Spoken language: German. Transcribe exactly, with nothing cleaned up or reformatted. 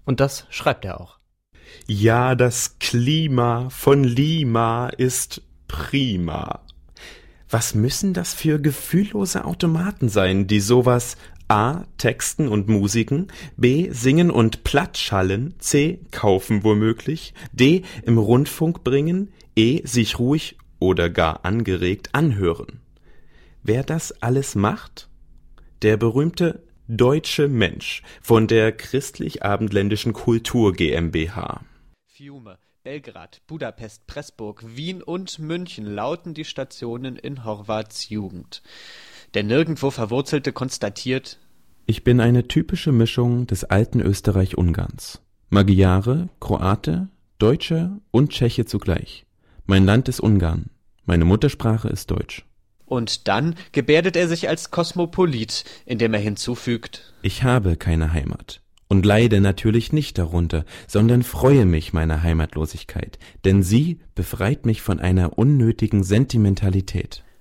Und das schreibt er auch. Ja, das Klima von Lima ist prima. Was müssen das für gefühllose Automaten sein, die sowas A. texten und musiken, B. singen und plattschallen, C. kaufen womöglich, D. im Rundfunk bringen, E. sich ruhig oder gar angeregt anhören. Wer das alles macht? Der berühmte deutsche Mensch von der Christlich-Abendländischen Kultur GmbH. Fiume, Belgrad, Budapest, Pressburg, Wien und München lauten die Stationen in Horváths Jugend. Der nirgendwo Verwurzelte konstatiert: Ich bin eine typische Mischung des alten Österreich-Ungarns. Magyare, Kroate, Deutsche und Tscheche zugleich. Mein Land ist Ungarn. Meine Muttersprache ist Deutsch. Und dann gebärdet er sich als Kosmopolit, indem er hinzufügt: Ich habe keine Heimat. Und leide natürlich nicht darunter, sondern freue mich meiner Heimatlosigkeit, denn sie befreit mich von einer unnötigen Sentimentalität.